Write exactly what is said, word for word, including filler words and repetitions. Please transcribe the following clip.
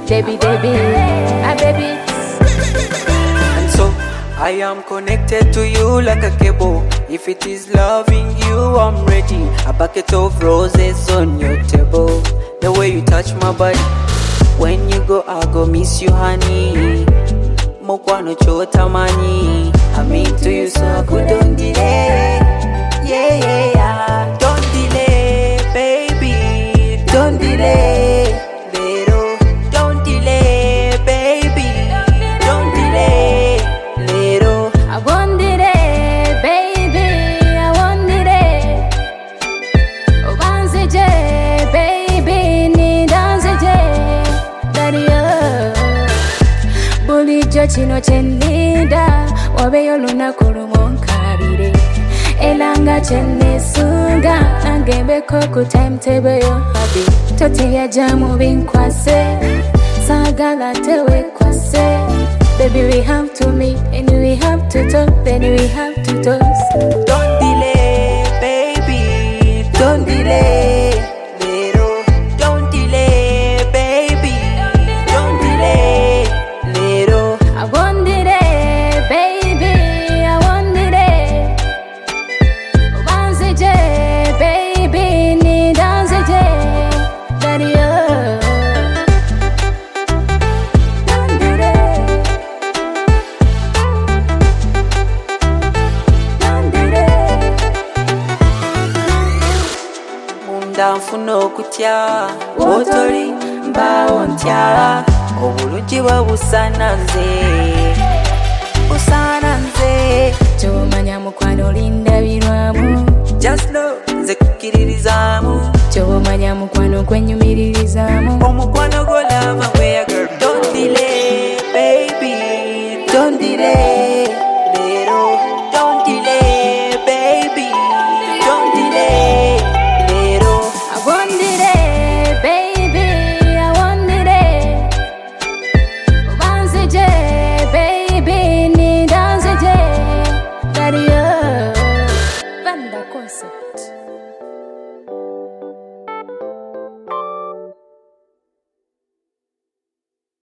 Debbie, Debbie, ah baby. And so I am connected to you like a cable. If it is loving you, I'm ready. A bucket of roses on your table. The way you touch my body, when you go, I go miss you, honey. Mokwano chota mani. I'm into you, so I couldn't delay. Yeah, yeah, yeah. Don't delay, baby. Don't delay, little. Don't delay, baby. Don't delay, little. I want it, baby. I want it. Oh, dance it, baby. Ni dance it, daddy. Bully chino chenida. Wabeyo luna kurumonkabire. Elanga chene sunga. Nangembe koku timetable yo happy. Tote ya jamu binkwase. Sagala tewe kwase. Baby, we have to meet and we have to talk, then we have to toast. Don't delay, baby. Don't delay, little. Don't delay, baby. Don't delay, little. I want it, baby. I want it. Dance it, baby. Ni dance it, daddy. Ndanfuna okutya wotoli mbawo ntya obulungi bwe busana nze